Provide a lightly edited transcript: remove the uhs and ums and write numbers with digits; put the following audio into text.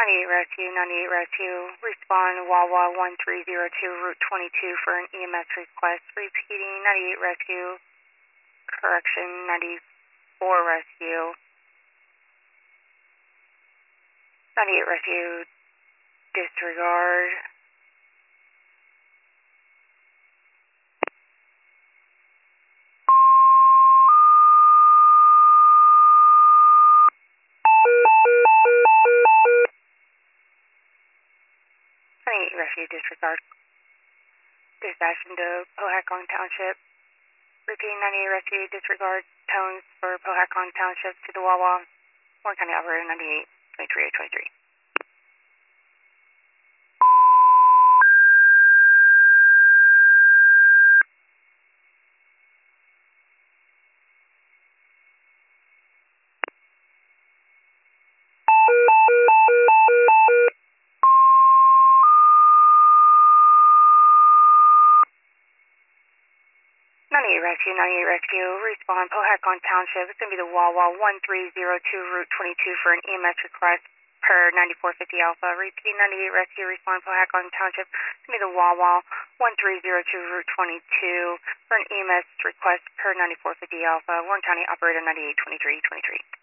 98 Rescue, respond Wawa 1302 Route 22 for an EMS request. Repeating, 98 Rescue, correction, 94 Rescue. 98 Rescue, disregard. Rescue, disregard. Dispatch into Powhatan Township. Repeating, 98 Rescue, disregard tones for Powhatan Township to the Wawa. Warren County Operator 98, 23 823. Rescue, 98 Rescue, respond Powhatan Township. It's going to be the Wawa 1302 Route 22 for an EMS request per 9450 Alpha. Repeating, 98 Rescue, respond Powhatan Township. It's going to be the Wawa 1302 Route 22 for an EMS request per 9450 Alpha. Warren County Operator 98, 23 23.